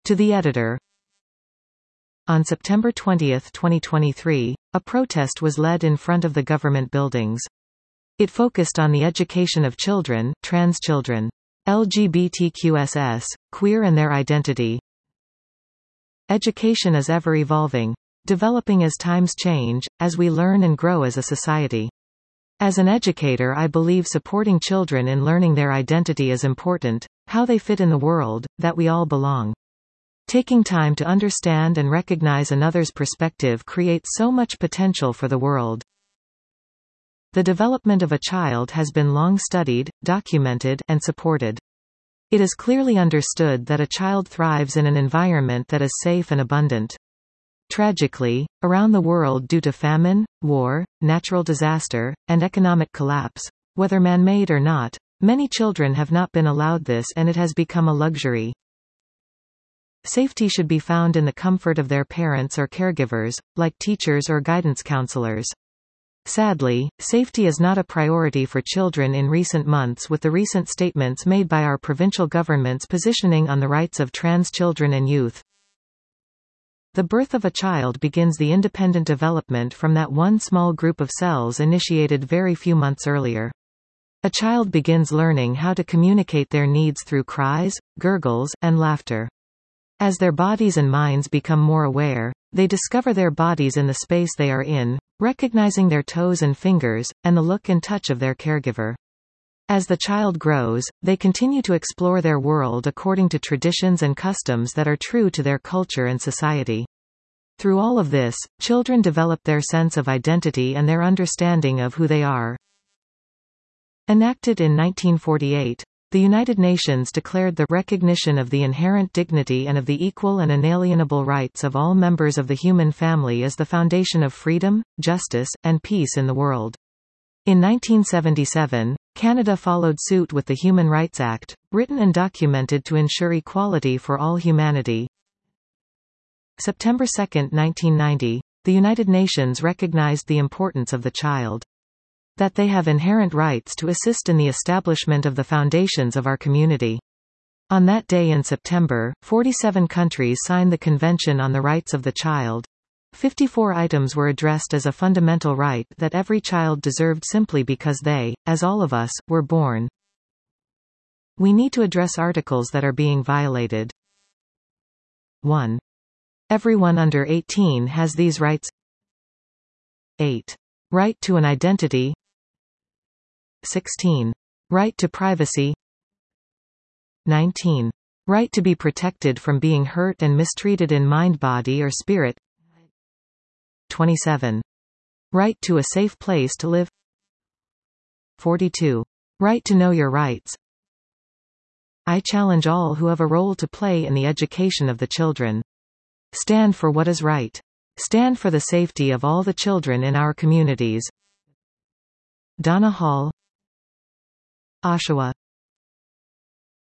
To the editor. On September 20, 2023, a protest was led in front of the government buildings. It focused on the education of children, trans children, LGBTQS, queer and their identity. Education is ever evolving, developing as times change, as we learn and grow as a society. As an educator, I believe supporting children in learning their identity is important, how they fit in the world, that we all belong. Taking time to understand and recognize another's perspective creates so much potential for the world. The development of a child has been long studied, documented, and supported. It is clearly understood that a child thrives in an environment that is safe and abundant. Tragically, around the world due to famine, war, natural disaster, and economic collapse, whether man-made or not, many children have not been allowed this, and it has become a luxury. Safety should be found in the comfort of their parents or caregivers, like teachers or guidance counselors. Sadly, safety is not a priority for children in recent months, with the recent statements made by our provincial governments positioning on the rights of trans children and youth. The birth of a child begins the independent development from that one small group of cells initiated very few months earlier. A child begins learning how to communicate their needs through cries, gurgles, and laughter. As their bodies and minds become more aware, they discover their bodies in the space they are in, recognizing their toes and fingers, and the look and touch of their caregiver. As the child grows, they continue to explore their world according to traditions and customs that are true to their culture and society. Through all of this, children develop their sense of identity and their understanding of who they are. Enacted in 1948, the United Nations declared the recognition of the inherent dignity and of the equal and inalienable rights of all members of the human family as the foundation of freedom, justice, and peace in the world. In 1977, Canada followed suit with the Human Rights Act, written and documented to ensure equality for all humanity. September 2, 1990, the United Nations recognized the importance of the child. That they have inherent rights to assist in the establishment of the foundations of our community. On that day in September, 47 countries signed the Convention on the Rights of the Child. 54 items were addressed as a fundamental right that every child deserved simply because they, as all of us, were born. We need to address articles that are being violated. 1. Everyone under 18 has these rights. 8. Right to an identity. 16. Right to privacy. 19. Right to be protected from being hurt and mistreated in mind, body or spirit. 27. Right to a safe place to live. 42. Right to know your rights. I challenge all who have a role to play in the education of the children. Stand for what is right. Stand for the safety of all the children in our communities. Donna Hall, Oshawa.